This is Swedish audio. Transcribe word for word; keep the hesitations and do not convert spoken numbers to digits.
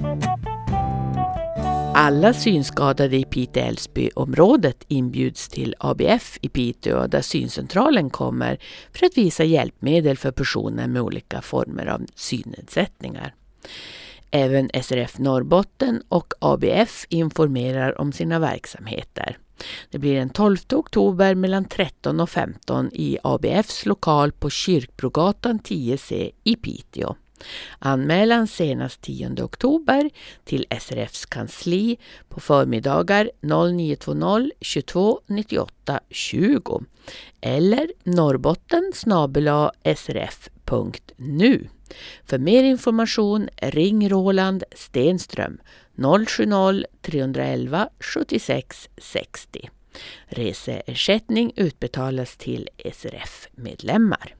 Alla synskadade i Piteå-Älvsby-området inbjuds till A B F i Piteå där syncentralen kommer för att visa hjälpmedel för personer med olika former av synnedsättningar. Även S R F Norrbotten och A B F informerar om sina verksamheter. Det blir den tolfte oktober mellan tretton och femton i A B F:s lokal på Kyrkbrogatan tio C i Piteå. Anmälan senast tionde oktober till S R F:s kansli på förmiddagar noll nio två noll tjugotvå nittioåtta tjugo eller norrbotten snabel-a srf punkt nu. För mer information ring Roland Stenström noll sju noll tre ett ett sjuttiosex sextio. Reseersättning utbetalas till S R F-medlemmar.